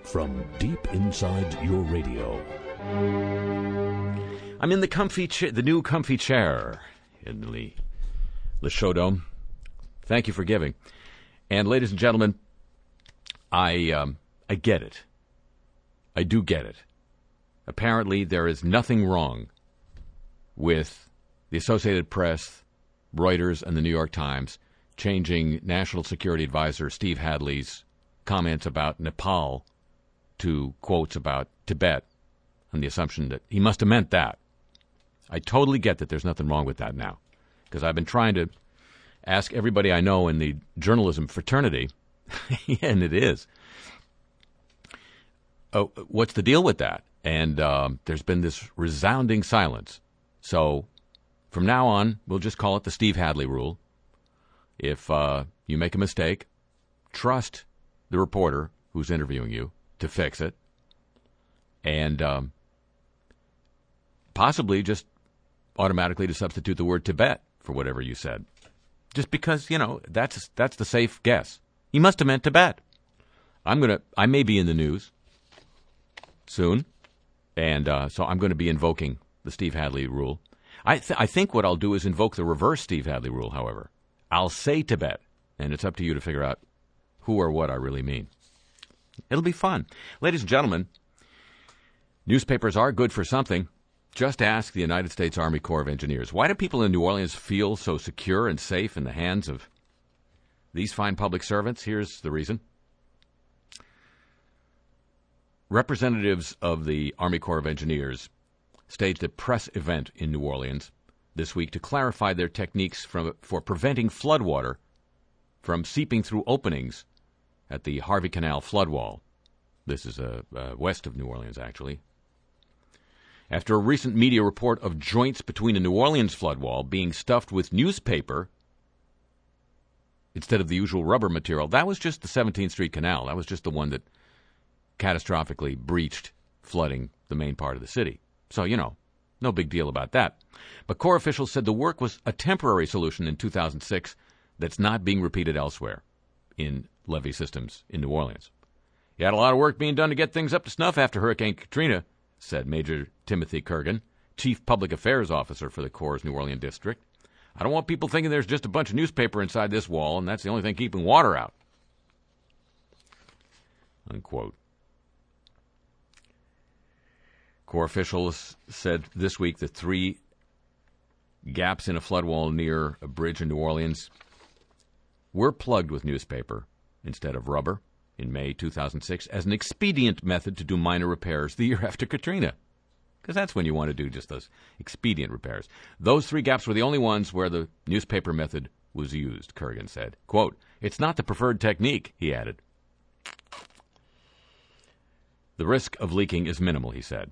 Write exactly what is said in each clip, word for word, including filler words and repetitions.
from deep inside your radio. I'm in the comfy, cha- the new comfy chair in the, the show dome. Thank you for giving. And ladies and gentlemen, I um, I get it. I do get it. Apparently, there is nothing wrong with the Associated Press, Reuters, and the New York Times changing National Security Advisor Steve Hadley's comments about Nepal to quotes about Tibet, on the assumption that he must have meant that. I totally get that there's nothing wrong with that now, because I've been trying to ask everybody I know in the journalism fraternity, and it is, oh, what's the deal with that? And um, there's been this resounding silence. So from now on, we'll just call it the Steve Hadley rule. If uh, you make a mistake, trust the reporter who's interviewing you to fix it, and um, possibly just automatically to substitute the word Tibet for whatever you said. Just because, you know, that's that's the safe guess. He must have meant Tibet. I'm going to, I may be in the news soon, and uh, so I'm going to be invoking the Steve Hadley rule. I, th- I think what I'll do is invoke the reverse Steve Hadley rule, however. I'll say Tibet, and it's up to you to figure out who or what I really mean. It'll be fun. Ladies and gentlemen, newspapers are good for something. Just ask the United States Army Corps of Engineers. Why do people in New Orleans feel so secure and safe in the hands of these fine public servants? Here's the reason. Representatives of the Army Corps of Engineers staged a press event in New Orleans this week to clarify their techniques from, for preventing floodwater from seeping through openings at the Harvey Canal flood wall. This is uh, uh, west of New Orleans, actually. After a recent media report of joints between a New Orleans flood wall being stuffed with newspaper instead of the usual rubber material, that was just the seventeenth Street Canal. That was just the one that catastrophically breached, flooding the main part of the city. So, you know, no big deal about that. But Corps officials said the work was a temporary solution in two thousand six that's not being repeated elsewhere in levee systems in New Orleans. You had a lot of work being done to get things up to snuff after Hurricane Katrina, said Major Timothy Kurgan, Chief Public Affairs Officer for the Corps' New Orleans District. I don't want people thinking there's just a bunch of newspaper inside this wall, and that's the only thing keeping water out. Unquote. Corps officials said this week that three gaps in a flood wall near a bridge in New Orleans were plugged with newspaper instead of rubber in May two thousand six as an expedient method to do minor repairs the year after Katrina. Because that's when you want to do just those expedient repairs. Those three gaps were the only ones where the newspaper method was used, Kurgan said. Quote, it's not the preferred technique, he added. The risk of leaking is minimal, he said.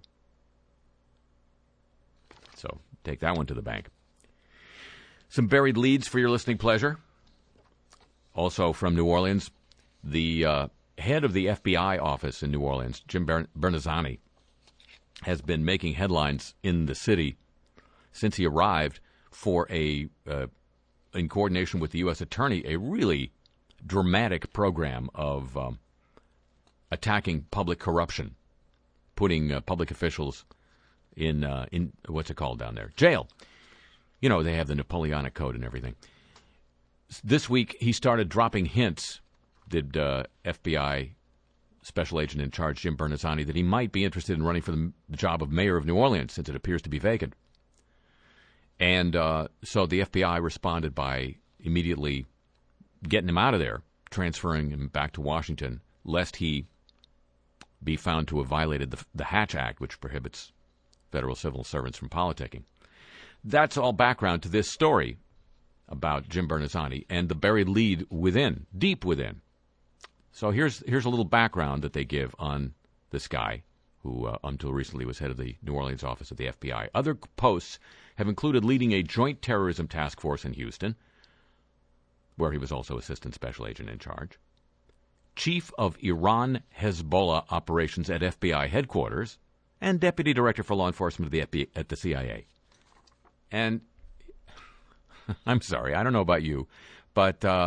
So take that one to the bank. Some buried leads for your listening pleasure. Also from New Orleans, the uh, head of the F B I office in New Orleans, Jim Ber- Bernazzani, has been making headlines in the city since he arrived for a, uh, in coordination with the U S Attorney, a really dramatic program of um, attacking public corruption, putting uh, public officials in, uh, in what's it called down there? Jail. You know, they have the Napoleonic Code and everything. This week, he started dropping hints, did uh, F B I Special Agent in Charge Jim Bernazzani, that he might be interested in running for the job of mayor of New Orleans, since it appears to be vacant. And uh, so the F B I responded by immediately getting him out of there, transferring him back to Washington, lest he be found to have violated the, the Hatch Act, which prohibits federal civil servants from politicking. That's all background to this story about Jim Bernazzani and the buried lead within, deep within. So here's here's a little background that they give on this guy, who uh, until recently was head of the New Orleans office of the F B I. Other posts have included leading a joint terrorism task force in Houston, where he was also assistant special agent in charge, chief of Iran-Hezbollah operations at F B I headquarters, and deputy director for law enforcement of the F B I at the C I A. And I'm sorry, I don't know about you, but uh,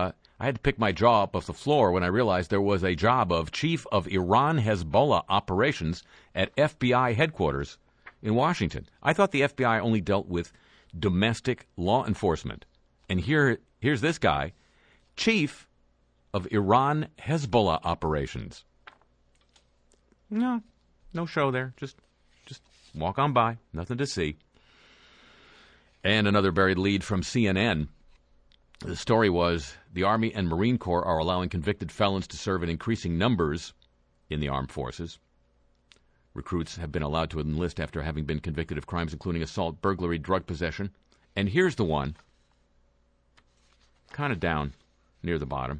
I had to pick my jaw up off the floor when I realized there was a job of Chief of Iran Hezbollah Operations at F B I headquarters in Washington. I thought the F B I only dealt with domestic law enforcement. And here, here's this guy, Chief of Iran Hezbollah Operations. No, no show there. Just, just walk on by. Nothing to see. And another buried lead from C N N. The story was the Army and Marine Corps are allowing convicted felons to serve in increasing numbers in the armed forces. Recruits have been allowed to enlist after having been convicted of crimes including assault, burglary, drug possession. And here's the one, kind of down near the bottom.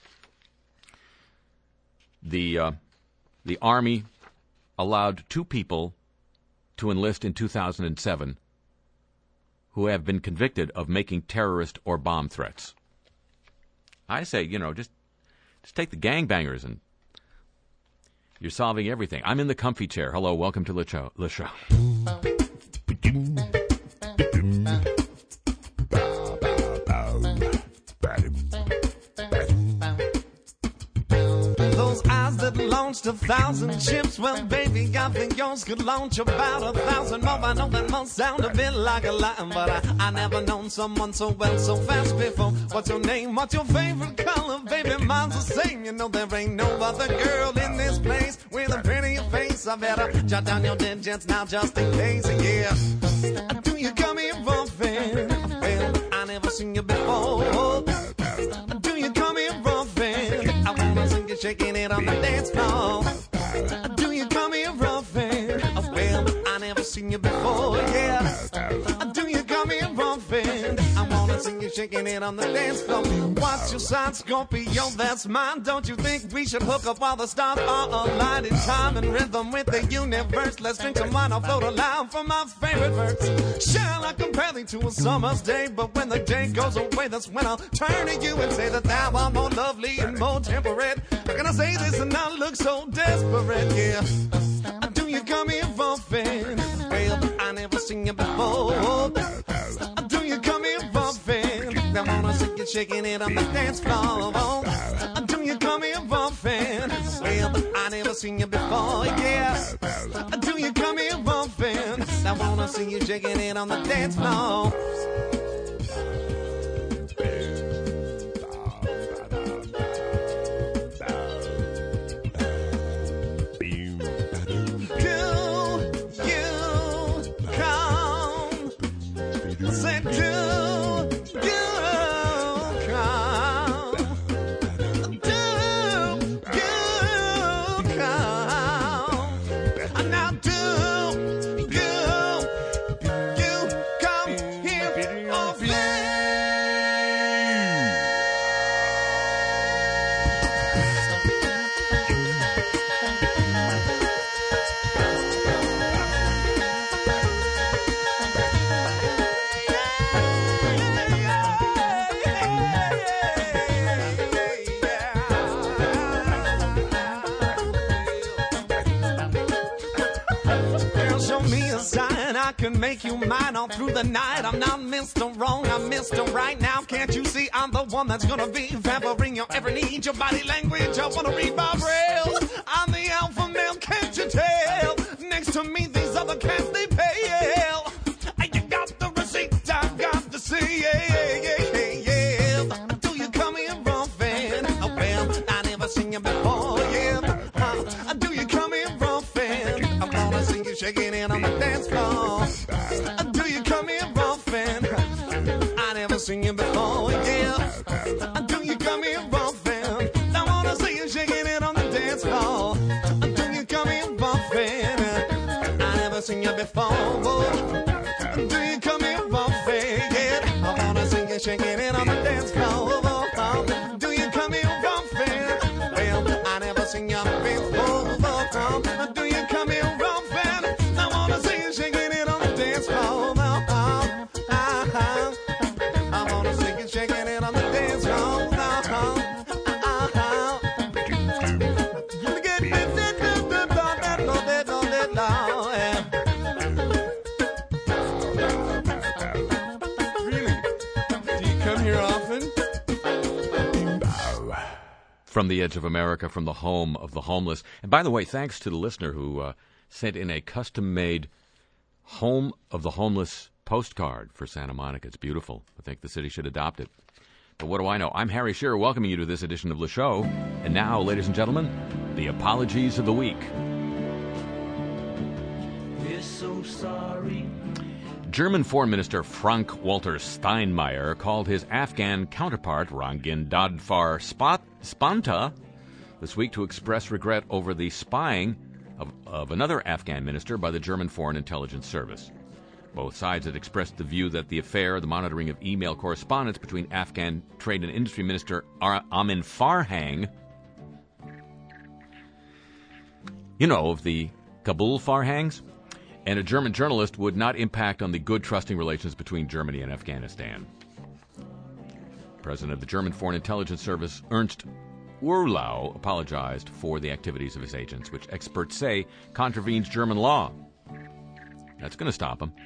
The uh, the Army allowed two people to enlist in two thousand seven who have been convicted of making terrorist or bomb threats. I say, you know, just just take the gangbangers and you're solving everything. I'm in the comfy chair. Hello, welcome to the show. The show. Launched a thousand ships, well, baby, I think yours could launch about a thousand more. I know that must sound a bit like a lie, but I, I never known someone so well, so fast before. What's your name? What's your favorite color? Baby, mine's the same. You know there ain't no other girl in this place with a prettier face. I better jot down your digits now just in case, yeah. Do you come here for fun? Well, I never seen you before. Do you come here for fun? I wanna see you shaking it on the dance floor. Do you come here roughing? Oh, well, I never seen you before, yeah. Do you come here roughing? I wanna see you shaking it on the dance floor. What's your sign, Scorpio? That's mine. Don't you think we should hook up while the stars are aligned in time and rhythm with the universe? Let's drink some wine, I'll float aloud for my favorite verse. Shall I compare thee to a summer's day? But when the day goes away, that's when I'll turn to you and say that thou art more lovely and more temperate. How can I say this and not look so desperate, yeah? Do you come here for fun? Well, I never seen you before. Do you come here for fun? I wanna see you shaking it on the dance floor. Do you come here for fun? Well, I never seen you before, yeah. Do you come here for fun? I wanna see you shaking it on the dance floor. Can make you mine all through the night. I'm not Mister Wrong, I'm Mister Right. Now can't you see I'm the one that's gonna be pampering your every need, your body language I wanna read by braille. I'm the alpha male, can't you tell? Next to me these other cats they pale. You got the receipt, I got to see, yeah, yeah, yeah, yeah. Do you come here roughing? Oh well, I never seen you before, yeah. Uh, do you come here roughing? I wanna see you shaking it on the dance floor. Do you come here roughing? I never seen you before, yeah. Do you come here roughing? I wanna see you shaking it on the dance floor. Do you come here roughing? I never seen you before. Do you come here roughing? Yeah, I wanna see you shaking it on the dance floor. Do you come here roughing? Well, I never seen you before. Do you come here roughing? I wanna see you shaking it on the dance floor. I wanna see you shaking it on the dance floor. Really? Do you come here often? from the edge of America, from the home of the homeless. And by the way, thanks to the listener who uh, sent in a custom-made Home of the Homeless postcard for Santa Monica. It's beautiful. I think the city should adopt it. But what do I know? I'm Harry Shearer, welcoming you to this edition of Le Show. And now, ladies and gentlemen, the apologies of the week. We're so sorry. German Foreign Minister Frank-Walter Steinmeier called his Afghan counterpart, Rangin Dadfar Spanta, this week to express regret over the spying of, of another Afghan minister by the German Foreign Intelligence Service. Both sides had expressed the view that the affair, the monitoring of email correspondence between Afghan Trade and Industry Minister Amin Farhang, you know, of the Kabul Farhangs, and a German journalist would not impact on the good, trusting relations between Germany and Afghanistan. President of the German Foreign Intelligence Service, Ernst Urlau, apologized for the activities of his agents, which experts say contravenes German law. That's going to stop him.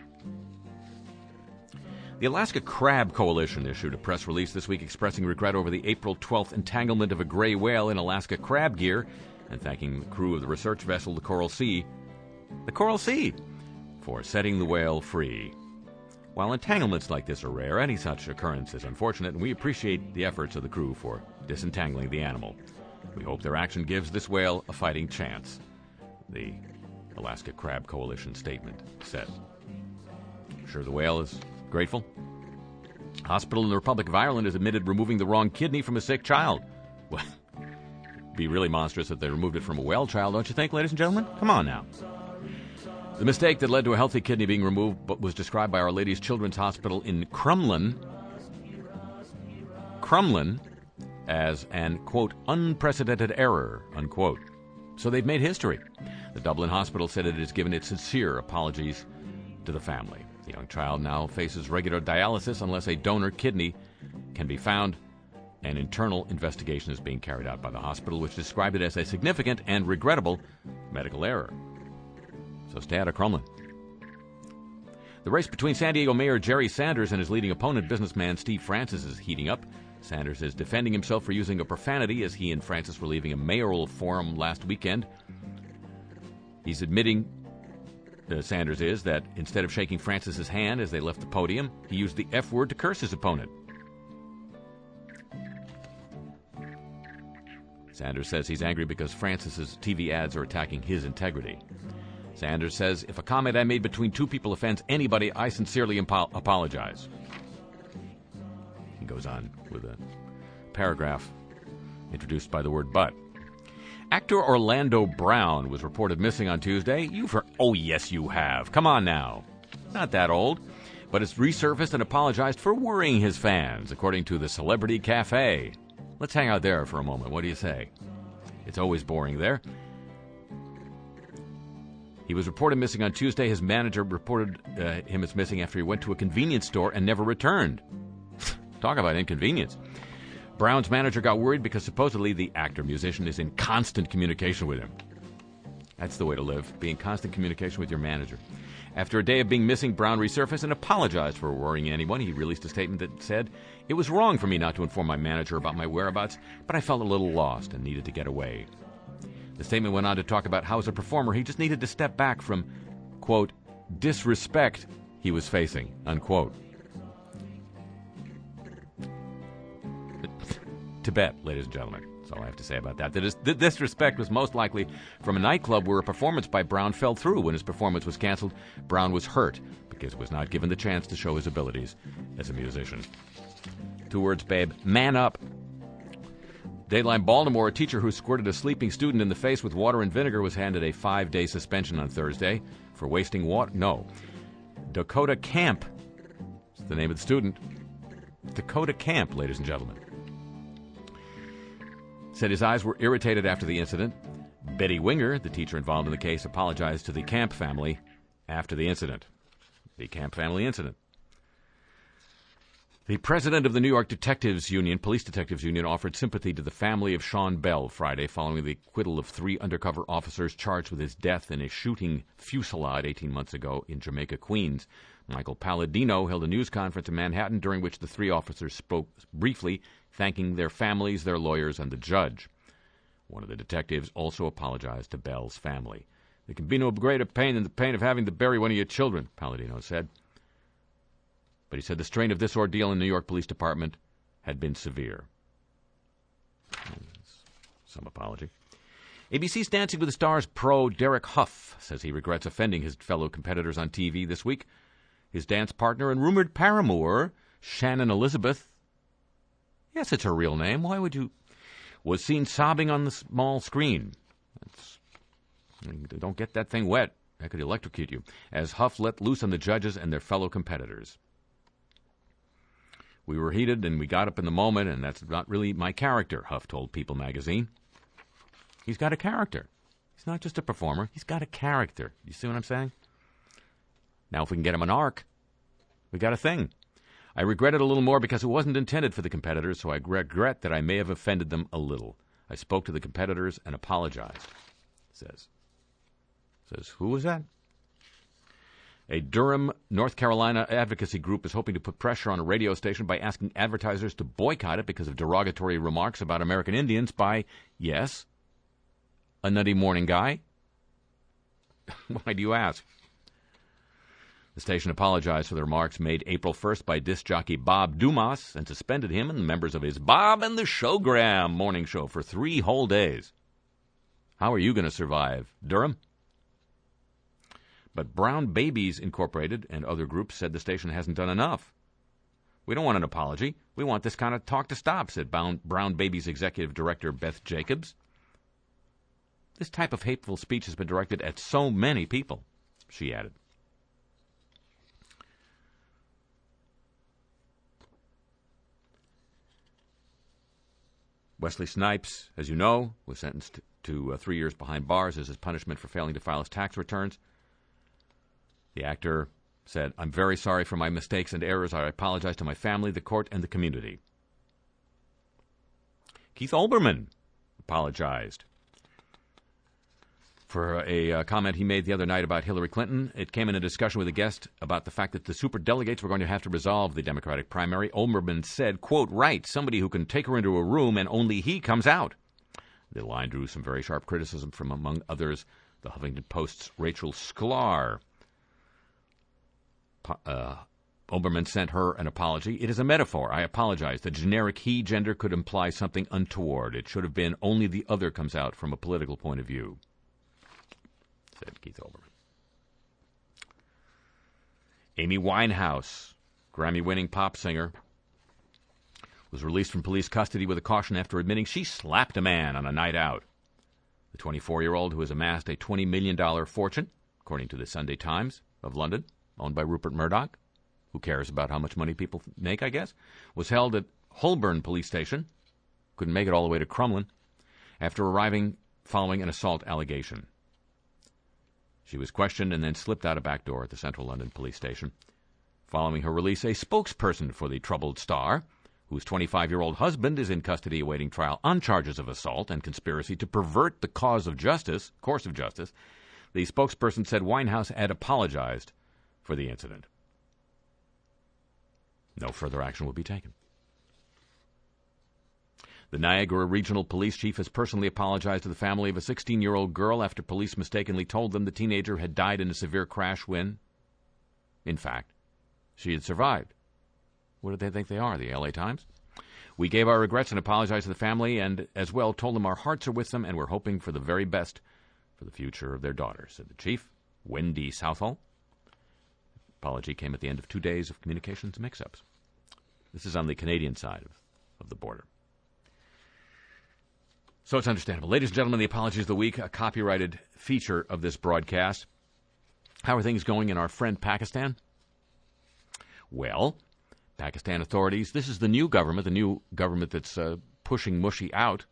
The Alaska Crab Coalition issued a press release this week expressing regret over the April twelfth entanglement of a gray whale in Alaska crab gear and thanking the crew of the research vessel, the Coral Sea, the Coral Sea, for setting the whale free. While entanglements like this are rare, any such occurrence is unfortunate, and we appreciate the efforts of the crew for disentangling the animal. We hope their action gives this whale a fighting chance, the Alaska Crab Coalition statement said. I'm sure the whale is grateful. Hospital in the Republic of Ireland has admitted removing the wrong kidney from a sick child. Well, it'd be really monstrous if they removed it from a well child, don't you think, ladies and gentlemen? Come on now. The mistake that led to a healthy kidney being removed but was described by Our Lady's Children's Hospital in Crumlin, Crumlin as an, quote, unprecedented error, unquote. So they've made history. The Dublin Hospital said it has given its sincere apologies to the family. The young child now faces regular dialysis unless a donor kidney can be found. An internal investigation is being carried out by the hospital, which described it as a significant and regrettable medical error. So stay out of Crumlin. The race between San Diego Mayor Jerry Sanders and his leading opponent, businessman Steve Francis, is heating up. Sanders is defending himself for using a profanity as he and Francis were leaving a mayoral forum last weekend. He's admitting, uh, Sanders is, that instead of shaking Francis's hand as they left the podium, he used the F word to curse his opponent. Sanders says he's angry because Francis's T V ads are attacking his integrity. Sanders says, if a comment I made between two people offends anybody, I sincerely impo- apologize. He goes on with a paragraph introduced by the word but. Actor Orlando Brown was reported missing on Tuesday. You've heard, oh yes you have. Come on now. Not that old. But it's resurfaced and apologized for worrying his fans, according to the Celebrity Cafe. Let's hang out there for a moment. What do you say? It's always boring there. He was reported missing on Tuesday. His manager reported uh, him as missing after he went to a convenience store and never returned. Talk about inconvenience. Brown's manager got worried because supposedly the actor-musician is in constant communication with him. That's the way to live, be in constant communication with your manager. After a day of being missing, Brown resurfaced and apologized for worrying anyone. He released a statement that said, "It was wrong for me not to inform my manager about my whereabouts, but I felt a little lost and needed to get away." The statement went on to talk about how, as a performer, he just needed to step back from, quote, disrespect he was facing, unquote. Tibet, ladies and gentlemen. That's all I have to say about that. The, dis- the disrespect was most likely from a nightclub where a performance by Brown fell through. When his performance was canceled, Brown was hurt because he was not given the chance to show his abilities as a musician. Two words, babe. Man up. Dateline Baltimore, a teacher who squirted a sleeping student in the face with water and vinegar was handed a five-day suspension on Thursday for wasting water. No. Dakota Camp is the name of the student. Dakota Camp, ladies and gentlemen. Said his eyes were irritated after the incident. Betty Winger, the teacher involved in the case, apologized to the Camp family after the incident. The Camp family incident. The president of the New York Detectives Union, Police Detectives Union, offered sympathy to the family of Sean Bell Friday following the acquittal of three undercover officers charged with his death in a shooting fusillade eighteen months ago in Jamaica, Queens. Michael Palladino held a news conference in Manhattan during which the three officers spoke briefly, thanking their families, their lawyers, and the judge. One of the detectives also apologized to Bell's family. There can be no greater pain than the pain of having to bury one of your children, Palladino said. But he said the strain of this ordeal in the New York Police Department had been severe. Some apology. A B C's Dancing with the Stars pro Derek Hough says he regrets offending his fellow competitors on T V this week. His dance partner and rumored paramour, Shannon Elizabeth, yes, it's her real name, why would you, was seen sobbing on the small screen. That's, don't get that thing wet. That could electrocute you. As Hough let loose on the judges and their fellow competitors. We were heated and we got up in the moment, and that's not really my character, Hough told People magazine. He's got a character. He's not just a performer. He's got a character. You see what I'm saying? Now, if we can get him an arc, we got a thing. I regret it a little more because it wasn't intended for the competitors, so I regret that I may have offended them a little. I spoke to the competitors and apologized, says. Says, who was that? A Durham, North Carolina advocacy group is hoping to put pressure on a radio station by asking advertisers to boycott it because of derogatory remarks about American Indians by, yes, a nutty morning guy. Why do you ask? The station apologized for the remarks made April first by disc jockey Bob Dumas and suspended him and members of his Bob and the Showgram morning show for three whole days. How are you going to survive, Durham? But Brown Babies Incorporated and other groups said the station hasn't done enough. We don't want an apology. We want this kind of talk to stop, said Brown Babies executive director Beth Jacobs. This type of hateful speech has been directed at so many people, she added. Wesley Snipes, as you know, was sentenced to uh, three years behind bars as his punishment for failing to file his tax returns. The actor said, I'm very sorry for my mistakes and errors. I apologize to my family, the court, and the community. Keith Olbermann apologized for a uh, comment he made the other night about Hillary Clinton. It came in a discussion with a guest about the fact that the superdelegates were going to have to resolve the Democratic primary. Olbermann said, quote, right, somebody who can take her into a room and only he comes out. The line drew some very sharp criticism from, among others, the Huffington Post's Rachel Sklar. Uh, Olbermann sent her an apology. It is a metaphor. I apologize. The generic he gender could imply something untoward. It should have been only the other comes out from a political point of view, said Keith Olbermann. Amy Winehouse, Grammy-winning pop singer, was released from police custody with a caution after admitting she slapped a man on a night out. The twenty-four-year-old, who has amassed a twenty million dollars fortune, according to the Sunday Times of London, owned by Rupert Murdoch, who cares about how much money people make, I guess, was held at Holborn Police Station, couldn't make it all the way to Crumlin, after arriving following an assault allegation. She was questioned and then slipped out a back door at the Central London Police Station. Following her release, a spokesperson for the troubled star, whose twenty-five-year-old husband is in custody awaiting trial on charges of assault and conspiracy to pervert the cause of justice, course of justice, the spokesperson said Winehouse had apologized for the incident. No further action will be taken. The Niagara Regional Police Chief has personally apologized to the family of a sixteen-year-old girl after police mistakenly told them the teenager had died in a severe crash when, in fact, she had survived. What do they think they are, the L A Times? We gave our regrets and apologized to the family and as well told them our hearts are with them and we're hoping for the very best for the future of their daughter, said the chief, Wendy Southall. Apology came at the end of two days of communications mix-ups. This is on the Canadian side of, of the border. So it's understandable. Ladies and gentlemen, the Apologies of the Week, a copyrighted feature of this broadcast. How are things going in our friend Pakistan? Well, Pakistan authorities, this is the new government, the new government that's uh, pushing Mushi out.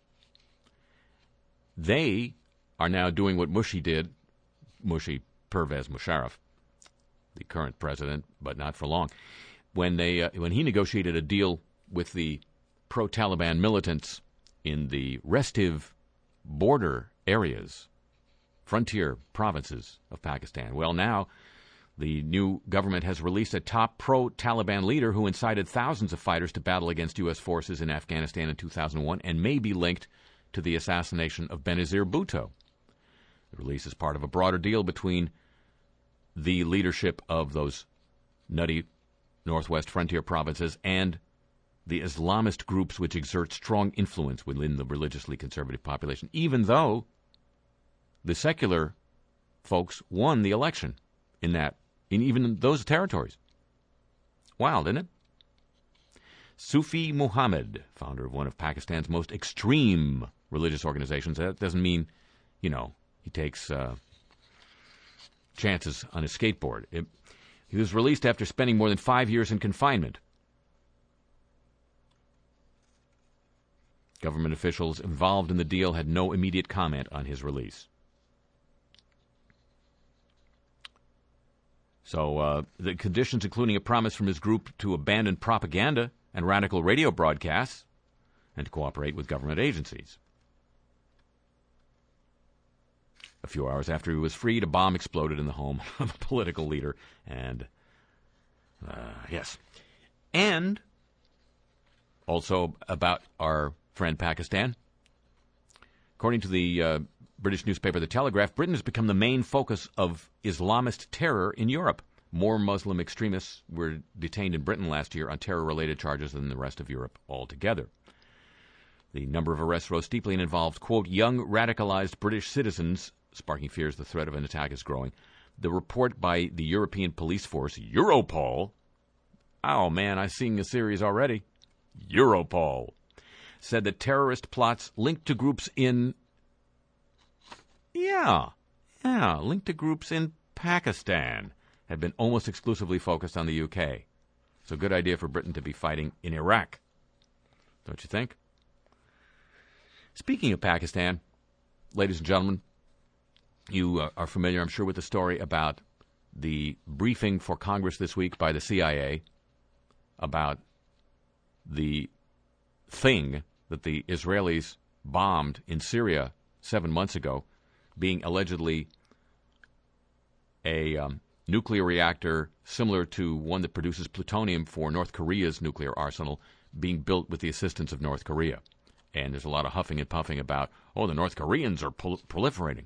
They are now doing what Mushi did, Mushi Pervez Musharraf, the current president, but not for long. When they uh, when he negotiated a deal with the pro-Taliban militants in the restive border areas, frontier provinces of Pakistan. Well, now the new government has released a top pro-Taliban leader who incited thousands of fighters to battle against U S forces in Afghanistan in two thousand one and may be linked to the assassination of Benazir Bhutto. The release is part of a broader deal between the leadership of those nutty northwest frontier provinces and the Islamist groups which exert strong influence within the religiously conservative population, even though the secular folks won the election in that, in even those territories. Wild, isn't it? Sufi Muhammad, founder of one of Pakistan's most extreme religious organizations. That doesn't mean, you know, he takes uh, chances on his skateboard. It, he was released after spending more than five years in confinement. Government officials involved in the deal had no immediate comment on his release. So uh, the conditions, including a promise from his group to abandon propaganda and radical radio broadcasts and to cooperate with government agencies. A few hours after he was freed, a bomb exploded in the home of a political leader. And, uh, yes. And also about our friend Pakistan. According to the uh, British newspaper The Telegraph, Britain has become the main focus of Islamist terror in Europe. More Muslim extremists were detained in Britain last year on terror-related charges than the rest of Europe altogether. The number of arrests rose steeply and involved, quote, young radicalized British citizens, sparking fears the threat of an attack is growing. The report by the European police force, Europol, oh man, I've seen the series already, Europol, said that terrorist plots linked to groups in, yeah, yeah, linked to groups in Pakistan have been almost exclusively focused on the U K. So good idea for Britain to be fighting in Iraq, don't you think? Speaking of Pakistan, ladies and gentlemen, you uh, are familiar, I'm sure, with the story about the briefing for Congress this week by the C I A about the thing that the Israelis bombed in Syria seven months ago, being allegedly a um, nuclear reactor similar to one that produces plutonium for North Korea's nuclear arsenal, being built with the assistance of North Korea. And there's a lot of huffing and puffing about, oh, the North Koreans are prol- proliferating.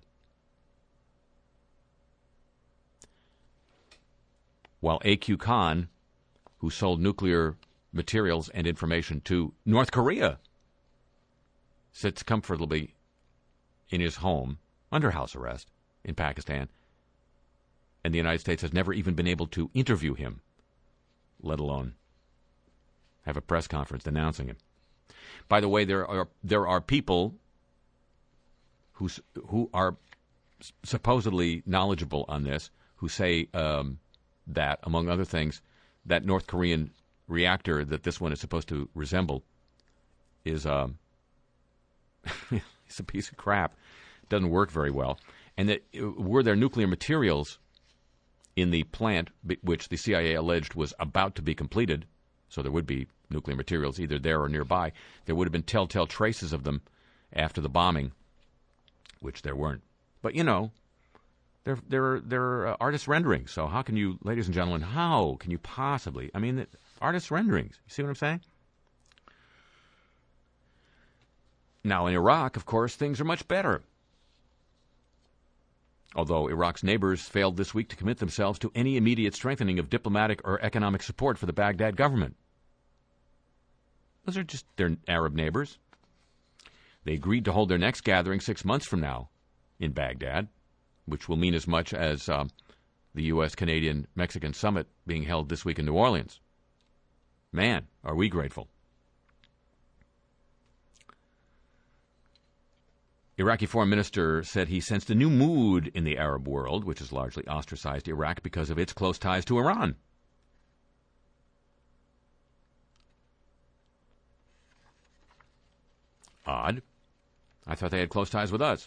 While A Q Khan, who sold nuclear materials and information to North Korea, sits comfortably in his home under house arrest in Pakistan, and the United States has never even been able to interview him, let alone have a press conference denouncing him. By the way, there are there are people who who are supposedly knowledgeable on this who say um, that, among other things, that North Korean reactor that this one is supposed to resemble is um, it's a piece of crap. Doesn't work very well, and that were there nuclear materials in the plant, which the C I A alleged was about to be completed, so there would be nuclear materials either there or nearby, there would have been telltale traces of them after the bombing, which there weren't. But, you know, they're, they're, they're uh, artist renderings, so how can you, ladies and gentlemen, how can you possibly, I mean, artist renderings, you see what I'm saying? Now, in Iraq, of course, things are much better. Although Iraq's neighbors failed this week to commit themselves to any immediate strengthening of diplomatic or economic support for the Baghdad government. Those are just their Arab neighbors. They agreed to hold their next gathering six months from now in Baghdad, which will mean as much as uh, the U S Canadian Mexican summit being held this week in New Orleans. Man, are we grateful. Iraqi foreign minister said he sensed a new mood in the Arab world, which has largely ostracized Iraq because of its close ties to Iran. Odd. I thought they had close ties with us.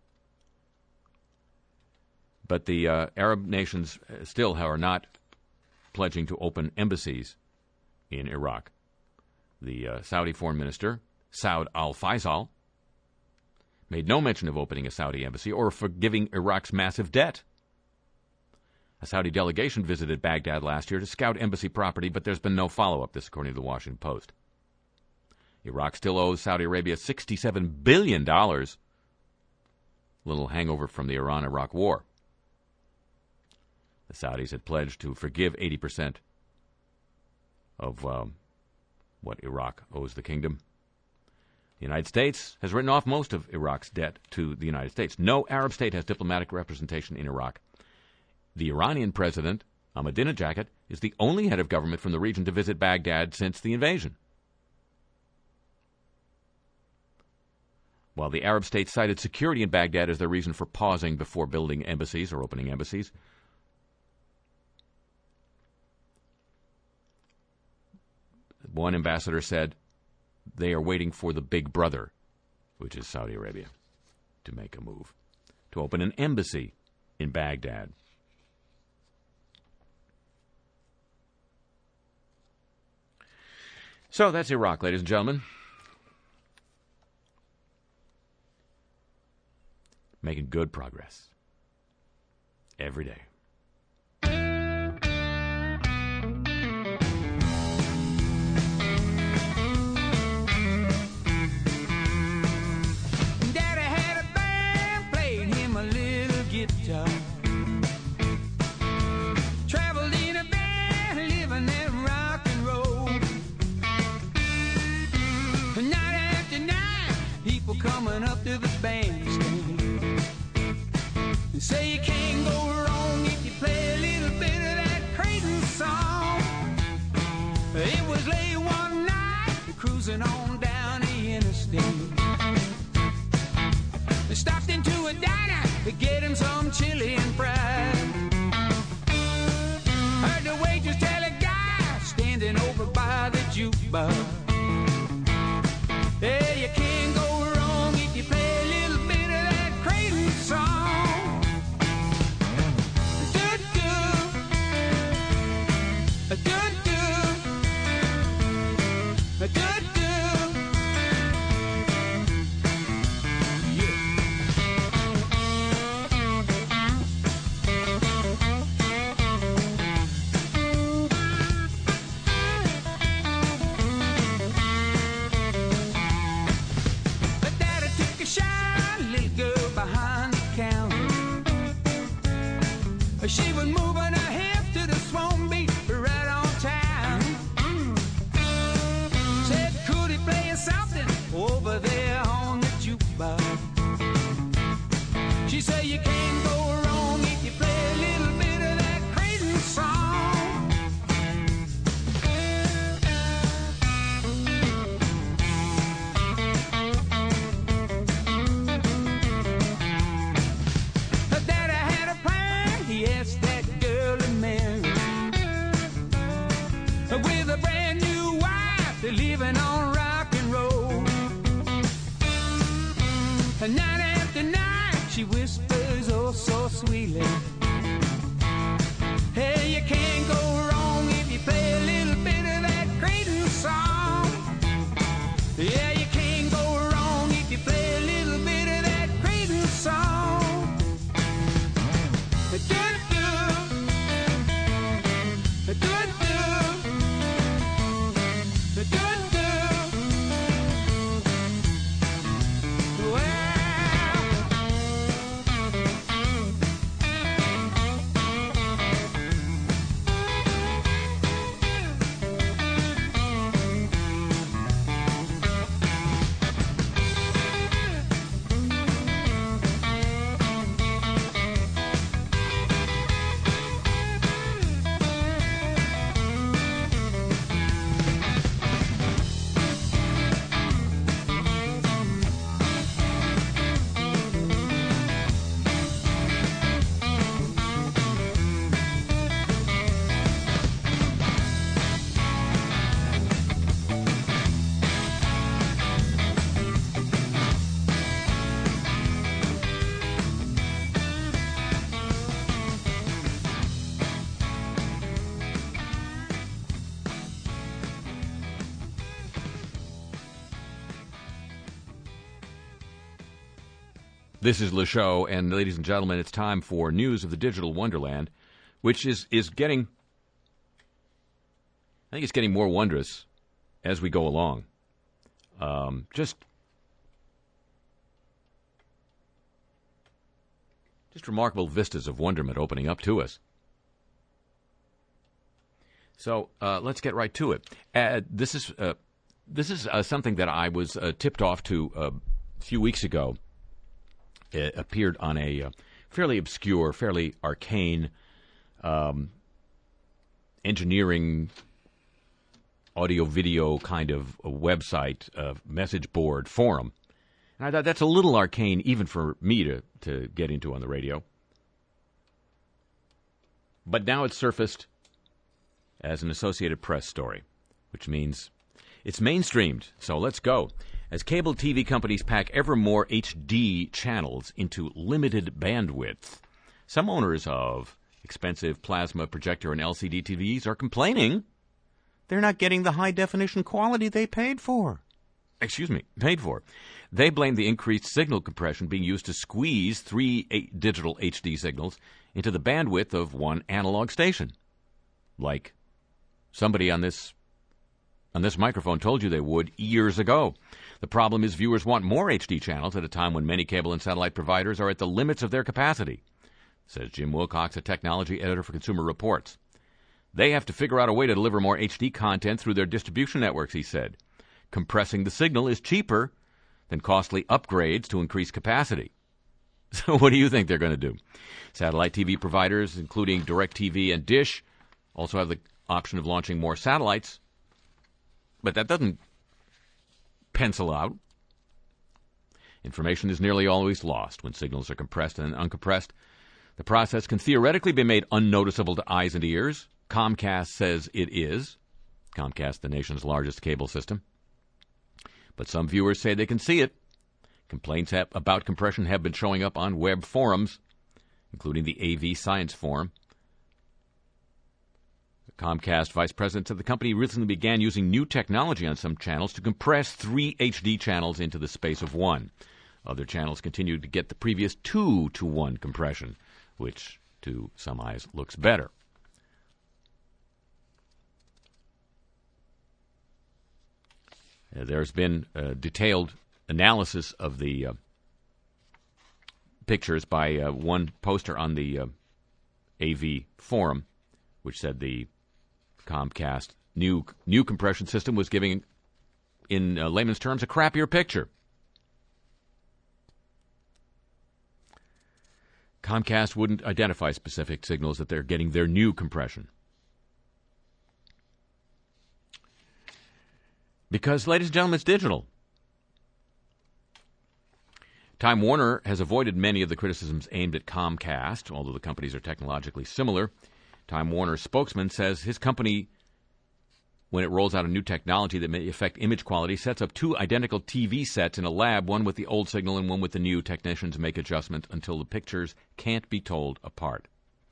But the uh, Arab nations still are not pledging to open embassies in Iraq. The uh, Saudi foreign minister, Saud al-Faisal, made no mention of opening a Saudi embassy or forgiving Iraq's massive debt. A Saudi delegation visited Baghdad last year to scout embassy property, but there's been no follow-up, this according to the Washington Post. Iraq still owes Saudi Arabia sixty-seven billion dollars. Little hangover from the Iran-Iraq war. The Saudis had pledged to forgive eighty percent of um, what Iraq owes the kingdom. The United States has written off most of Iraq's debt to the United States. No Arab state has diplomatic representation in Iraq. The Iranian president, Ahmadinejad, is the only head of government from the region to visit Baghdad since the invasion. While the Arab states cited security in Baghdad as their reason for pausing before building embassies or opening embassies, one ambassador said they are waiting for the big brother, which is Saudi Arabia, to make a move, to open an embassy in Baghdad. So that's Iraq, ladies and gentlemen. Making good progress. Every day. Daddy had a band, played him a little guitar. Traveled in a van, living that rock and roll. Night after night, people coming up to the bandstand. They say you can't go wrong if you play a little bit of that Creighton song. It was late one night, cruising on down the interstate. They stopped into a diner to get him some chili and fries. Heard the waitress tell a guy standing over by the jukebox, hey, you can't go wrong if you play a little bit of that Creighton song. Do-do, do-do, do-do, yeah. But Daddy took a shot, little girl behind the counter. She was moving her hips to the swung beat right on time. Said, could he play something over there on the jukebox? She said, you can't go wrong if you play a little bit of that Creighton song. Her daddy had a plan, he asked that girl to marry, with a brand new wife, they're living on rock and roll. And night after night, she whispers oh so sweetly, hey, you can't go wrong if you play a little bit of that Creighton song. Yeah, you can't go wrong if you play a little bit of that Creighton song. Do-do, do-do, do-do. Well, This is Le Show, and ladies and gentlemen, it's time for news of the digital wonderland, which is, is getting, I think it's getting more wondrous as we go along. Um, just, just remarkable vistas of wonderment opening up to us. So uh, let's get right to it. Uh, this is uh, this is uh, something that I was uh, tipped off to uh, a few weeks ago. It appeared on a uh, fairly obscure, fairly arcane um, engineering, audio-video kind of a website, uh, message board, forum. And I thought that's a little arcane even for me to, to get into on the radio. But now it's surfaced as an Associated Press story, which means it's mainstreamed. So let's go. As cable T V companies pack ever more H D channels into limited bandwidth, some owners of expensive plasma projector and L C D T Vs are complaining they're not getting the high-definition quality they paid for. Excuse me, paid for. They blame the increased signal compression being used to squeeze three eight digital H D signals into the bandwidth of one analog station. Like somebody on this on this microphone told you they would years ago. The problem is viewers want more H D channels at a time when many cable and satellite providers are at the limits of their capacity, says Jim Wilcox, a technology editor for Consumer Reports. They have to figure out a way to deliver more H D content through their distribution networks, he said. Compressing the signal is cheaper than costly upgrades to increase capacity. So what do you think they're going to do? Satellite T V providers, including DirecTV and Dish, also have the option of launching more satellites, but that doesn't pencil out. Information is nearly always lost when signals are compressed and uncompressed. The process can theoretically be made unnoticeable to eyes and ears. Comcast says it is. Comcast, the nation's largest cable system. But some viewers say they can see it. Complaints have, about compression have been showing up on web forums, including the A V Science Forum. The Comcast vice president said the company recently began using new technology on some channels to compress three H D channels into the space of one. Other channels continue to get the previous two to one compression, which to some eyes looks better. Uh, there's been a detailed analysis of the uh, pictures by uh, one poster on the uh, A V forum, which said the Comcast new new compression system was giving, in uh, layman's terms, a crappier picture. Comcast wouldn't identify specific signals that they're getting their new compression. Because, ladies and gentlemen, it's digital. Time Warner has avoided many of the criticisms aimed at Comcast, although the companies are technologically similar. Time Warner's spokesman says his company, when it rolls out a new technology that may affect image quality, sets up two identical T V sets in a lab, one with the old signal and one with the new. Technicians make adjustments until the pictures can't be told apart.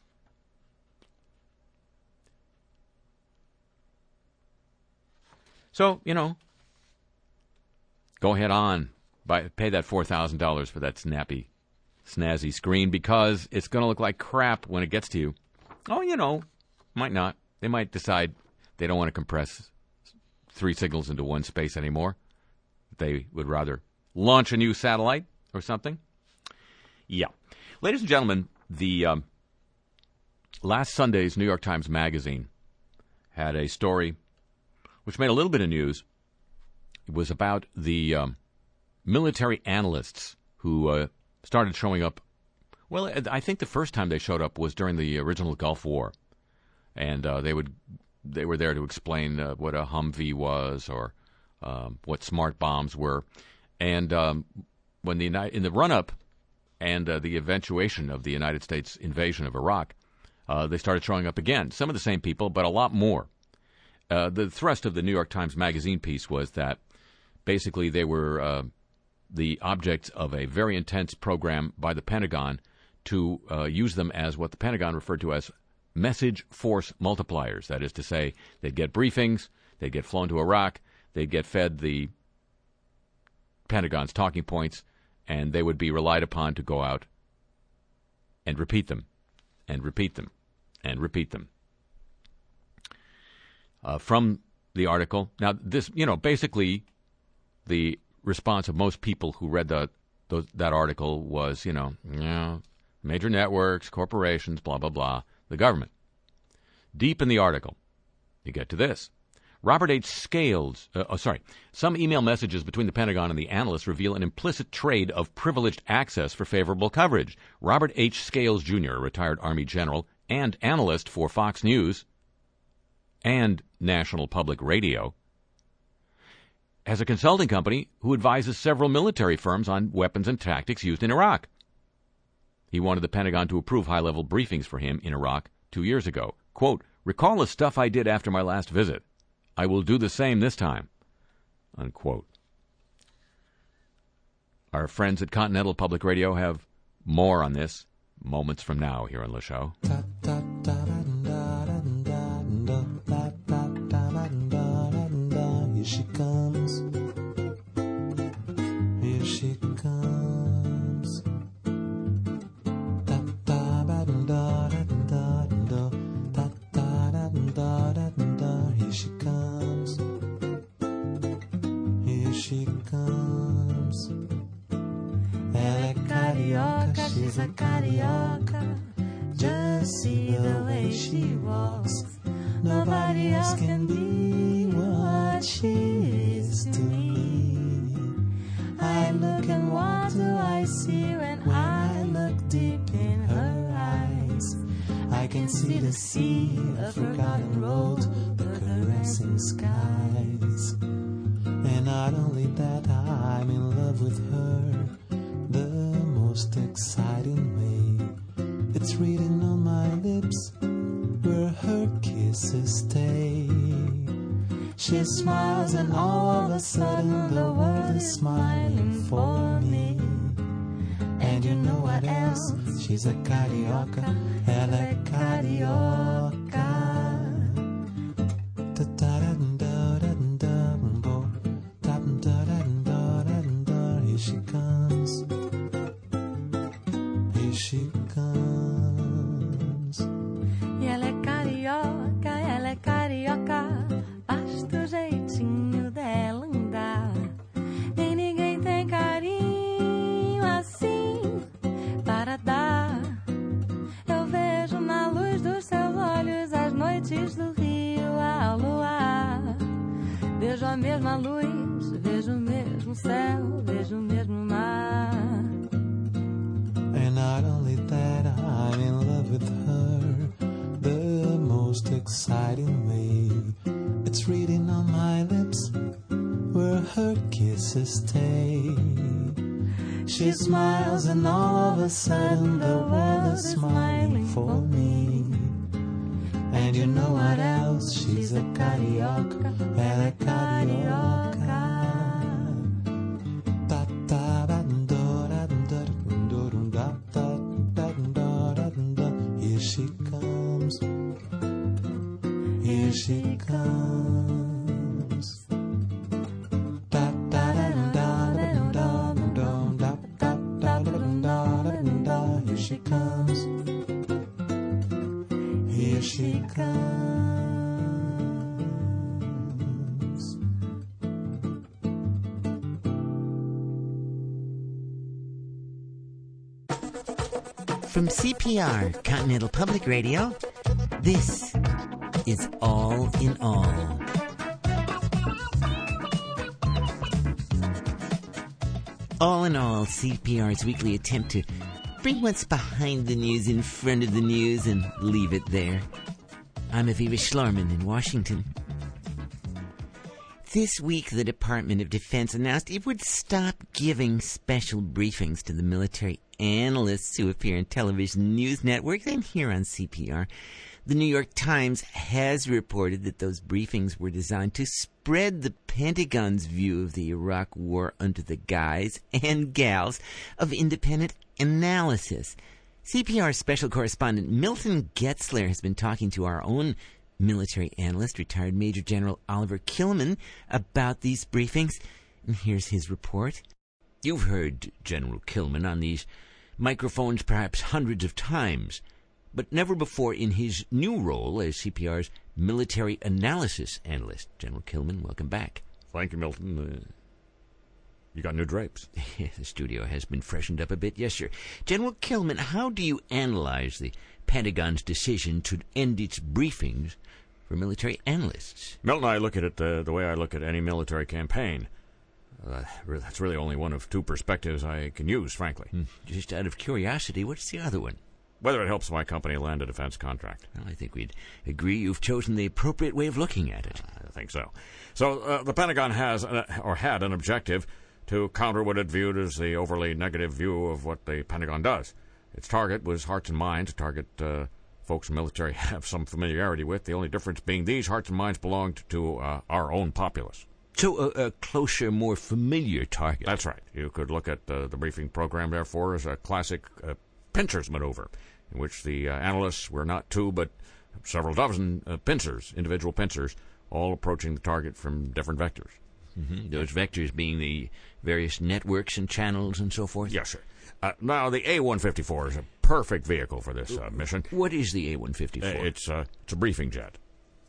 So, you know, go ahead on, buy, pay that four thousand dollars for that snappy, snazzy screen, because it's going to look like crap when it gets to you. Oh, you know, might not. They might decide they don't want to compress three signals into one space anymore. They would rather launch a new satellite or something. Yeah. Ladies and gentlemen, the um, last Sunday's New York Times Magazine had a story which made a little bit of news. It was about the um, military analysts who uh, started showing up. Well, I think the first time they showed up was during the original Gulf War, and uh, they would they were there to explain uh, what a Humvee was or um, what smart bombs were. And um, when the in the run-up and uh, the eventuation of the United States invasion of Iraq, uh, they started showing up again. Some of the same people, but a lot more. Uh, the thrust of the New York Times Magazine piece was that basically they were uh, the objects of a very intense program by the Pentagon to uh, use them as what the Pentagon referred to as message force multipliers. That is to say, they'd get briefings, they'd get flown to Iraq, they'd get fed the Pentagon's talking points, and they would be relied upon to go out and repeat them, and repeat them, and repeat them. Uh, from the article. Now, this, you know, basically the response of most people who read the, those, that article was, you know, yeah, major networks, corporations, blah, blah, blah, the government. Deep in the article, you get to this. Robert H. Scales, uh, oh, sorry, some email messages between the Pentagon and the analysts reveal an implicit trade of privileged access for favorable coverage. Robert H. Scales, Junior, a retired Army general and analyst for Fox News and National Public Radio, has a consulting company who advises several military firms on weapons and tactics used in Iraq. He wanted the Pentagon to approve high-level briefings for him in Iraq two years ago. Quote, "Recall the stuff I did after my last visit. I will do the same this time." Unquote. Our friends at Continental Public Radio have more on this moments from now here on the show. Here she comes. Here she comes. Here she comes. Here she comes. Ela é carioca, she's a carioca. Just see the way she walks. Nobody else can be what she is to me. I look and what do I see when I look deep in her eyes? I can see the sea, a forgotten road, the caressing skies. And not only that, I'm in love with her, the most exciting way. It's written on my lips where her kisses stay. She smiles and all of a sudden the world is smiling for me. And you know what else? She's a carioca, ela é carioca. Here she comes. Here she comes. E ela é carioca, ela é carioca. Basta o jeitinho dela andar. E ninguém tem carinho assim para dar. Eu vejo na luz dos seus olhos as noites do rio ao luar. Vejo a mesma luz, vejo o mesmo céu, vejo o mesmo mar. And not only that, I'm in love with her, the most exciting way. It's written on my lips where her kisses stay. She smiles and all of a sudden the world is smiling for me. And you know what else? She's a carioca, ela é carioca. Here she comes. Here she comes. Here she comes. Here she comes. From C P R, Continental Public Radio, this is All in All. All in All, C P R's weekly attempt to bring what's behind the news in front of the news and leave it there. I'm Aviva Schlarman in Washington. This week, the Department of Defense announced it would stop giving special briefings to the military analysts who appear in television news networks and here on C P R. The New York Times has reported that those briefings were designed to spread the Pentagon's view of the Iraq War under the guise and gals of independent analysis. C P R special correspondent Milton Getzler has been talking to our own military analyst, retired Major General Oliver Killman, about these briefings. And here's his report. You've heard General Killman on these microphones perhaps hundreds of times, but never before in his new role as C P R's military analysis analyst. General Killman, welcome back. Thank you, Milton. Uh, You got new drapes. The studio has been freshened up a bit, yes, sir. General Kelman, how do you analyze the Pentagon's decision to end its briefings for military analysts? Milton, I look at it uh, the way I look at any military campaign. Uh, that's really only one of two perspectives I can use, frankly. Hmm. Just out of curiosity, what's the other one? Whether it helps my company land a defense contract. Well, I think we'd agree you've chosen the appropriate way of looking at it. I think so. So uh, the Pentagon has, uh, or had, an objective to counter what it viewed as the overly negative view of what the Pentagon does. Its target was hearts and minds, a target uh, folks in the military have some familiarity with, the only difference being these hearts and minds belonged to uh, our own populace. So a, a closer, more familiar target. That's right. You could look at uh, the briefing program, therefore, as a classic uh, pincer's maneuver, in which the uh, analysts were not two, but several dozen uh, pincers, individual pincers, all approaching the target from different vectors. Mm-hmm. Those vectors being the various networks and channels and so forth? Yes, sir. Uh, now, the A one fifty-four is a perfect vehicle for this uh, mission. What is the A one fifty-four? Uh, it's, uh, it's a briefing jet.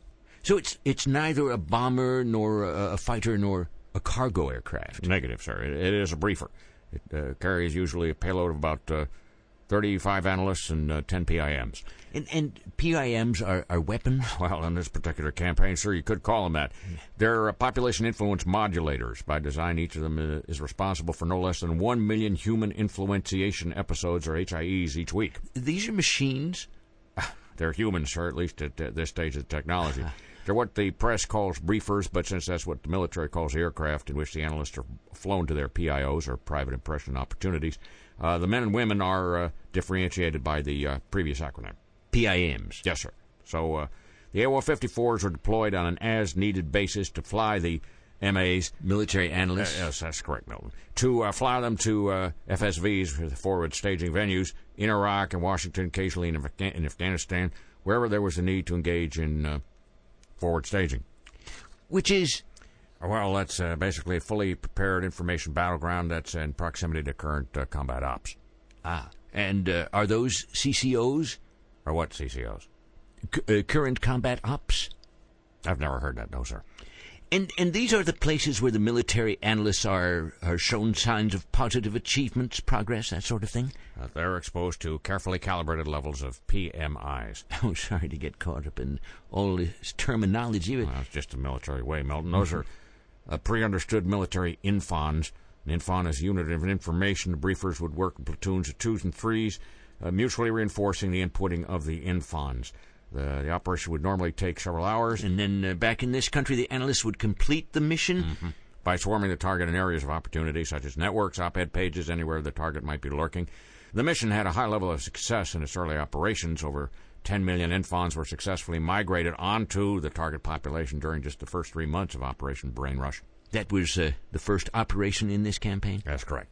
So it's it's neither a bomber, nor a, a fighter, nor a cargo aircraft? Negative, sir. It, it is a briefer. It uh, carries usually a payload of about uh, thirty-five analysts and uh, ten P I Ms. And, and P I Ms are, are weapons? Well, in this particular campaign, sir, you could call them that. They're uh, population influence modulators. By design, each of them uh, is responsible for no less than one million human influentiation episodes, or H I Es, each week. These are machines? They're humans, sir, at least at uh, this stage of technology. They're what the press calls briefers, but since that's what the military calls aircraft in which the analysts are flown to their P I Os, or private impression opportunities, uh, the men and women are uh, differentiated by the uh, previous acronym. P I Ms? Yes, sir. So uh, the A one fifty-fours are deployed on an as-needed basis to fly the M As. Military analysts? Uh, yes, that's correct, Milton. To uh, fly them to uh, F S Vs, forward staging venues, in Iraq and Washington, occasionally in, Afga- in Afghanistan, wherever there was a need to engage in uh, forward staging. Which is? Well, that's uh, basically a fully prepared information battleground that's in proximity to current uh, combat ops. Ah, and uh, are those C C Os? Or what C C Os? C- uh, current combat ops? I've never heard that, no, sir. And and these are the places where the military analysts are, are shown signs of positive achievements, progress, that sort of thing? Uh, they're exposed to carefully calibrated levels of P M Is. Oh, sorry to get caught up in all this terminology. But... Well, it's just a military way, Milton. Those are uh, pre-understood military infons. An infon is a unit of information. The briefers would work in platoons of twos and threes, uh, mutually reinforcing the inputting of the infons. The, the operation would normally take several hours. And then uh, back in this country, the analysts would complete the mission? Mm-hmm. By swarming the target in areas of opportunity, such as networks, op-ed pages, anywhere the target might be lurking. The mission had a high level of success in its early operations. Over ten million infons were successfully migrated onto the target population during just the first three months of Operation Brain Rush. That was uh, the first operation in this campaign? That's correct.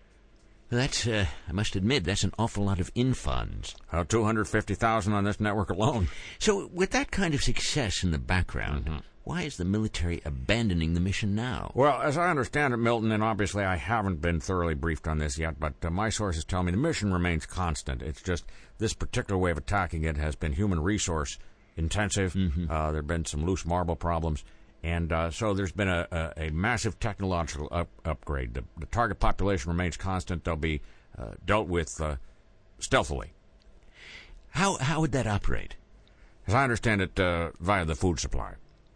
Well, that's, uh, I must admit, that's an awful lot of infons. Uh, two hundred fifty thousand on this network alone. So, with that kind of success in the background, mm-hmm. why is the military abandoning the mission now? Well, as I understand it, Milton, and obviously I haven't been thoroughly briefed on this yet, but uh, my sources tell me the mission remains constant. It's just this particular way of attacking it has been human resource intensive. Mm-hmm. Uh, there have been some loose marble problems. And uh, so there's been a, a, a massive technological up, upgrade. The, the target population remains constant. They'll be uh, dealt with uh, stealthily. How how would that operate? As I understand it, uh, via the food supply.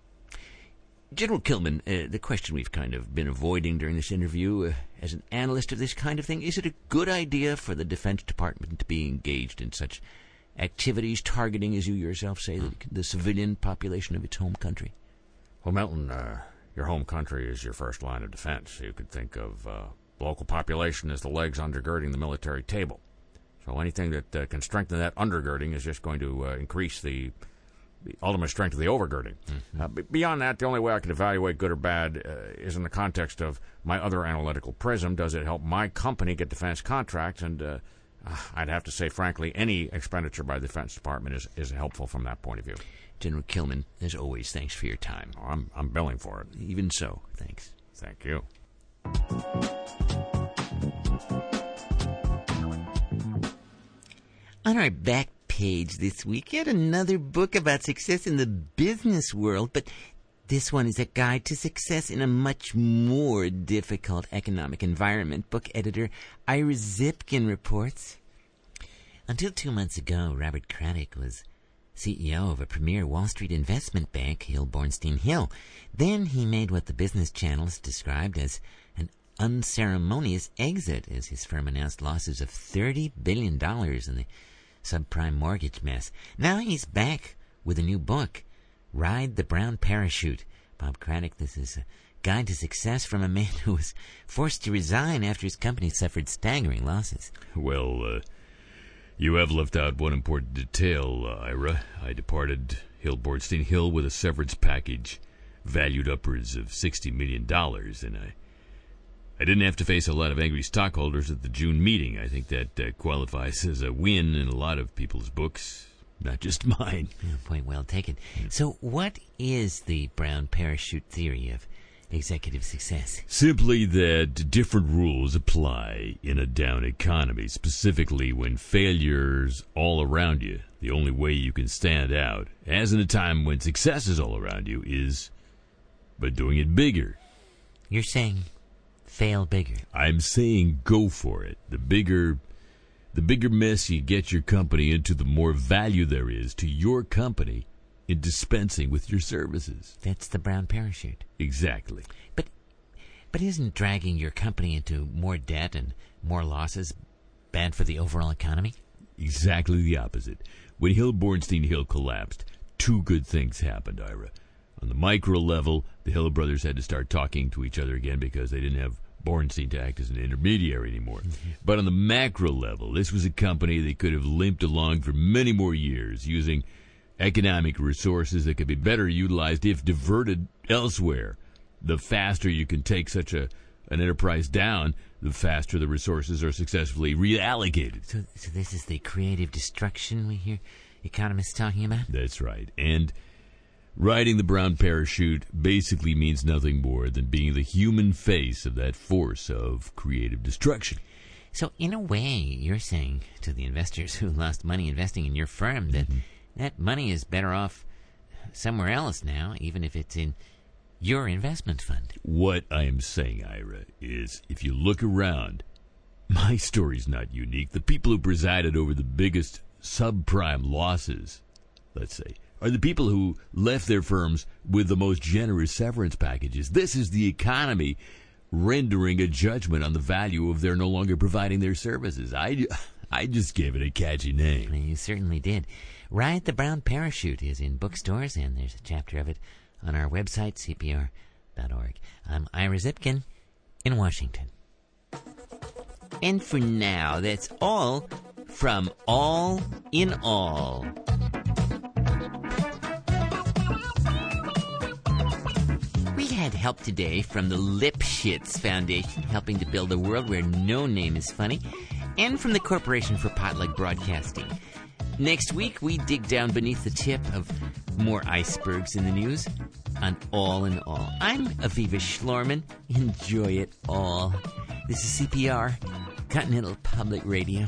General Kilman, uh, the question we've kind of been avoiding during this interview, uh, as an analyst of this kind of thing, is it a good idea for the Defense Department to be engaged in such activities, targeting, as you yourself say, the, the civilian population of its home country? Well, Milton, uh, your home country is your first line of defense. You could think of uh, local population as the legs undergirding the military table. So anything that uh, can strengthen that undergirding is just going to uh, increase the, the ultimate strength of the overgirding. Mm-hmm. Uh, b- beyond that, the only way I can evaluate good or bad uh, is in the context of my other analytical prism. Does it help my company get defense contracts? And uh, I'd have to say, frankly, any expenditure by the Defense Department is, is helpful from that point of view. General Kilman, as always, thanks for your time. Oh, I'm I'm billing for it. Even so, thanks. Thank you. On our back page this week, yet another book about success in the business world, but This one is a guide to success in a much more difficult economic environment. Book editor Ira Zipkin reports. Until two months ago, Robert Craddock was C E O of a premier Wall Street investment bank, Hill Bornstein Hill. Then he made what the business channels described as an unceremonious exit as his firm announced losses of thirty billion dollars in the subprime mortgage mess. Now he's back with a new book, Ride the Brown Parachute. Bob Craddock, this is a guide to success from a man who was forced to resign after his company suffered staggering losses. Well, uh, you have left out one important detail, uh, Ira. I departed Hill Bornstein Hill with a severance package valued upwards of sixty million dollars, and I I didn't have to face a lot of angry stockholders at the June meeting. I think that uh, qualifies as a win in a lot of people's books, not just mine. Yeah, point well taken. So what is the brown parachute theory of executive success? Simply that different rules apply in a down economy, specifically when failure's all around you. The only way you can stand out, as in a time when success is all around you, is by doing it bigger. You're saying fail bigger. I'm saying go for it. The bigger the bigger mess you get your company into, the more value there is to your company in dispensing with your services. That's the brown parachute. Exactly. But but isn't dragging your company into more debt and more losses bad for the overall economy? Exactly the opposite. When Hill Bornstein Hill collapsed, two good things happened, Ira. On the micro level, the Hill brothers had to start talking to each other again because they didn't have Bornstein to act as an intermediary anymore. Mm-hmm. But on the macro level, this was a company that could have limped along for many more years using economic resources that could be better utilized if diverted elsewhere. The faster you can take such a an enterprise down, the faster the resources are successfully reallocated. So, so this is the creative destruction we hear economists talking about? That's right. And riding the brown parachute basically means nothing more than being the human face of that force of creative destruction. So in a way, you're saying to the investors who lost money investing in your firm that mm-hmm. that money is better off somewhere else now, even if it's in your investment fund. What I am saying, Ira, is if you look around, my story's not unique. The people who presided over the biggest subprime losses, let's say, are the people who left their firms with the most generous severance packages. This is the economy rendering a judgment on the value of their no longer providing their services. I, I just gave it a catchy name. You certainly did. Ride the Brown Parachute is in bookstores, and there's a chapter of it on our website, C P R dot org. I'm Ira Zipkin in Washington. And for now, that's all from All in All. We had help today from the Lipschitz Foundation, helping to build a world where no name is funny, and from the Corporation for Potluck Broadcasting. Next week, we dig down beneath the tip of more icebergs in the news on All in All. I'm Aviva Schlorman. Enjoy it all. This is C P R, Continental Public Radio.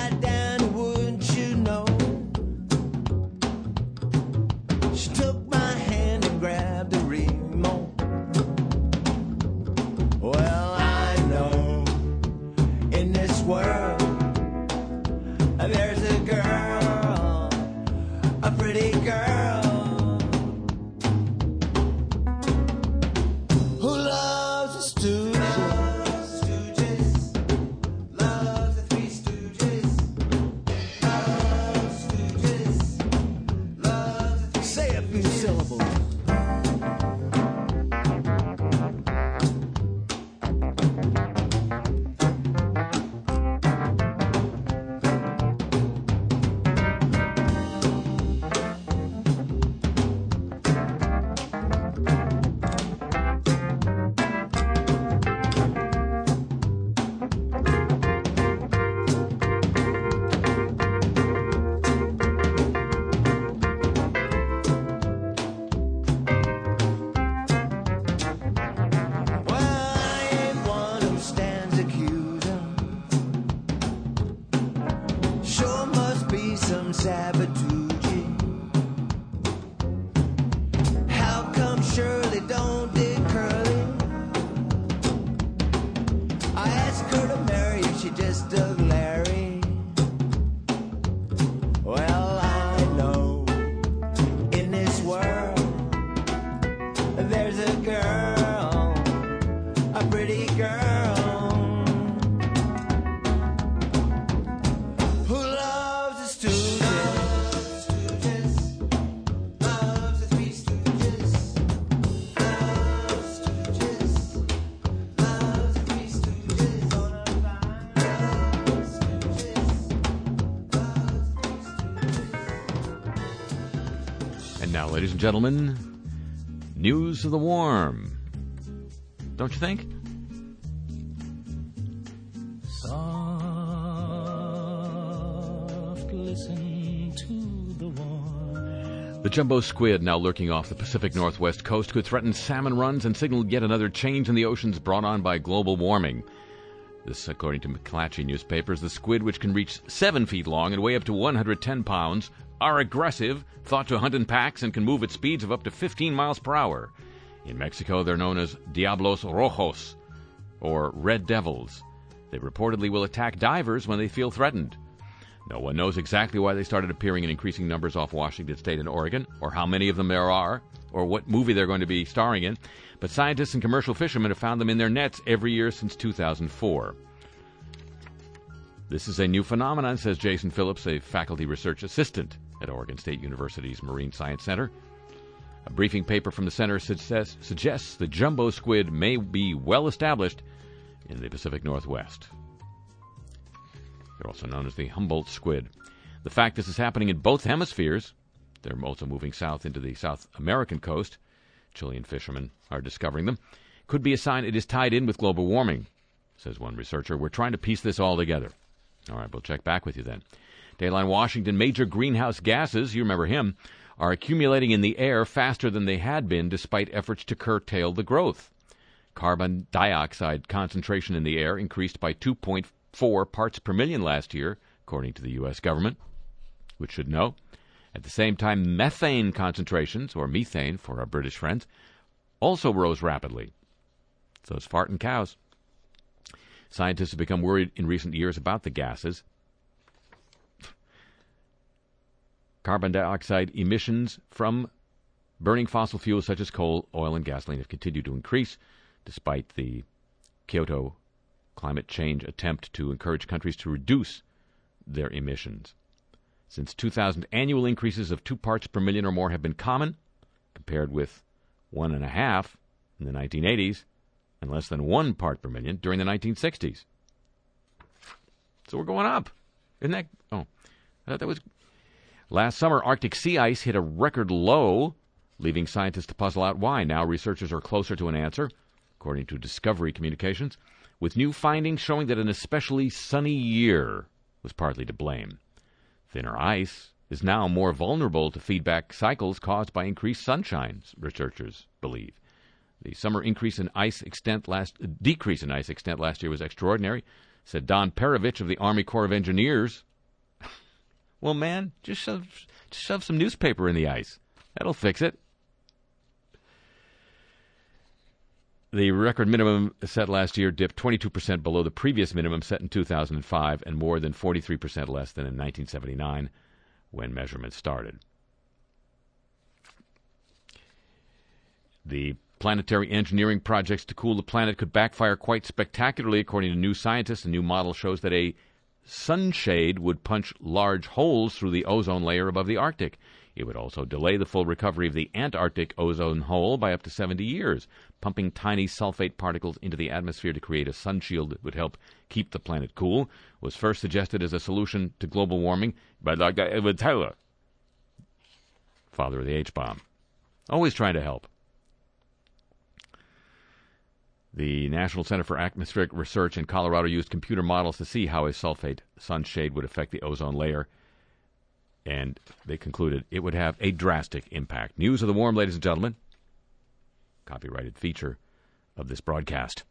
She took my Sabatucci. How come Shirley don't dig Curly? I asked her to marry if she just dug Larry. Well, I know in this world there's a girl, a pretty girl, who loves the Stooges, loves the Three Stooges, loves Stooges, loves the Three Stooges, gonna find loves Stooges, loves the Three Stooges. And now, ladies and gentlemen, news of the warm. Don't you think? Soft, listen to the warm. The jumbo squid, now lurking off the Pacific Northwest coast, could threaten salmon runs and signal yet another change in the oceans brought on by global warming. This, according to McClatchy newspapers, the squid, which can reach seven feet long and weigh up to one hundred ten pounds, are aggressive, thought to hunt in packs, and can move at speeds of up to fifteen miles per hour. In Mexico, they're known as Diablos Rojos, or Red Devils. They reportedly will attack divers when they feel threatened. No one knows exactly why they started appearing in increasing numbers off Washington State and Oregon, or how many of them there are, or what movie they're going to be starring in, but scientists and commercial fishermen have found them in their nets every year since two thousand four. This is a new phenomenon, says Jason Phillips, a faculty research assistant at Oregon State University's Marine Science Center. A briefing paper from the center suggest, suggests the jumbo squid may be well established in the Pacific Northwest. They're also known as the Humboldt squid. The fact this is happening in both hemispheres, they're also moving south into the South American coast, Chilean fishermen are discovering them, could be a sign it is tied in with global warming, says one researcher. We're trying to piece this all together. All right, we'll check back with you then. Dayline Washington, major greenhouse gases, you remember him, are accumulating in the air faster than they had been despite efforts to curtail the growth. Carbon dioxide concentration in the air increased by two point four parts per million last year, according to the U S government, which should know. At the same time, methane concentrations, or methane for our British friends, also rose rapidly. So it's farting cows. Scientists have become worried in recent years about the gases. Carbon dioxide emissions from burning fossil fuels such as coal, oil, and gasoline have continued to increase, despite the Kyoto climate change attempt to encourage countries to reduce their emissions. Since two thousand, annual increases of two parts per million or more have been common, compared with one and a half in the nineteen eighties and less than one part per million during the nineteen sixties. So we're going up. Isn't that? Oh, I thought that was. Last summer, Arctic sea ice hit a record low, leaving scientists to puzzle out why. Now researchers are closer to an answer, according to Discovery Communications, with new findings showing that an especially sunny year was partly to blame. Thinner ice is now more vulnerable to feedback cycles caused by increased sunshine, researchers believe. The summer increase in ice extent last uh, decrease in ice extent last year was extraordinary, said Don Perovich of the Army Corps of Engineers. Well, man, just shove, just shove some newspaper in the ice. That'll fix it. The record minimum set last year dipped twenty-two percent below the previous minimum set in two thousand five and more than forty-three percent less than in nineteen seventy-nine when measurements started. The planetary engineering projects to cool the planet could backfire quite spectacularly, according to New Scientist. A new model shows that a sunshade would punch large holes through the ozone layer above the Arctic. It would also delay the full recovery of the Antarctic ozone hole by up to seventy years. Pumping tiny sulfate particles into the atmosphere to create a sun shield that would help keep the planet cool was first suggested as a solution to global warming by Doctor Edward Taylor, father of the H-bomb. Always trying to help. The National Center for Atmospheric Research in Colorado used computer models to see how a sulfate sunshade would affect the ozone layer, and they concluded it would have a drastic impact. News of the Warm, ladies and gentlemen. Copyrighted feature of this broadcast.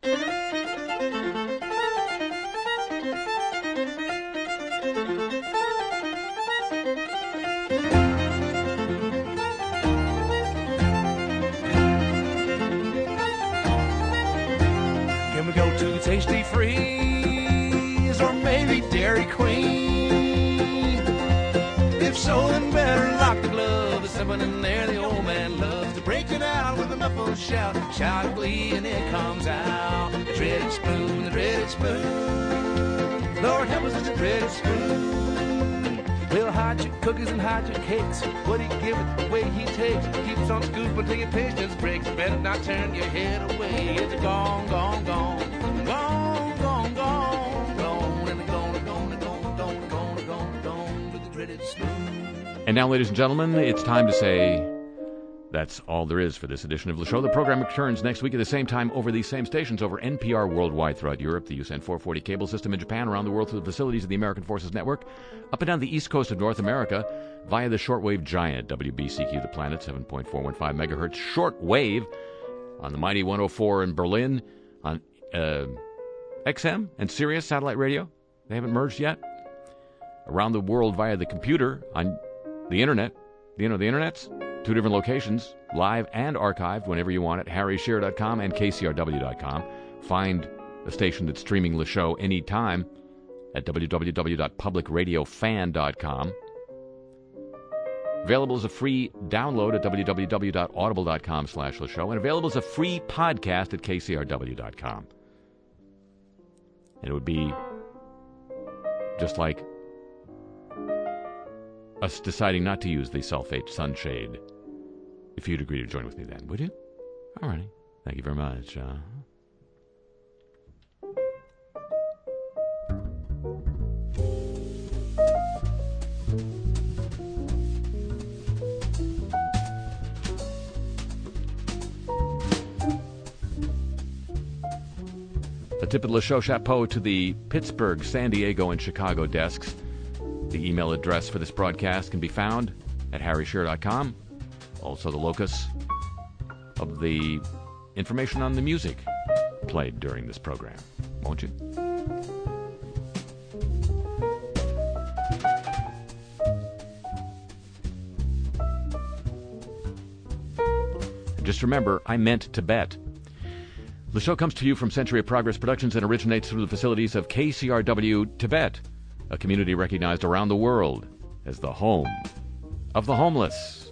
Freeze, or maybe Dairy Queen. If so, then better lock the glove. There's something in there the old man loves to break it out with a muffled shout. Shout of glee and it comes out. The dreaded spoon, the dreaded spoon. Lord help us, it's a dreaded spoon. He'll hide your cookies and hide your cakes. What he give it the way he takes. Keeps on scooping till your patience breaks. Better not turn your head away. It's gone, gone, gone. Gone, gone, gone. Gone, and gone, gone, gone, gone, gone, gone, gone with the dreaded spoon. And now, ladies and gentlemen, it's time to say that's all there is for this edition of the show. The program returns next week at the same time over these same stations over N P R worldwide throughout Europe, the U S N four forty cable system in Japan, around the world through the facilities of the American Forces Network, up and down the east coast of North America via the shortwave giant W B C Q The Planet, seven point four one five megahertz shortwave on the mighty one oh four in Berlin, on uh, X M and Sirius satellite radio. They haven't merged yet. Around the world via the computer on the internet. You know, the internet's two different locations, live and archived whenever you want it, harry shearer dot com and k c r w dot com. Find a station that's streaming the show anytime at w w w dot public radio fan dot com. Available as a free download at w w w dot audible dot com slash the show, and available as a free podcast at k c r w dot com. And it would be just like us deciding not to use the sulfate sunshade if you'd agree to join with me then, would you? All righty. Thank you very much. Uh, a tip of the show chapeau to the Pittsburgh, San Diego, and Chicago desks. The email address for this broadcast can be found at harry shearer dot com. Also the locus of the information on the music played during this program. Won't you? And just remember, I meant to bet. The show comes to you from Century of Progress Productions and originates through the facilities of K C R W Tibet, a community recognized around the world as the home of the homeless.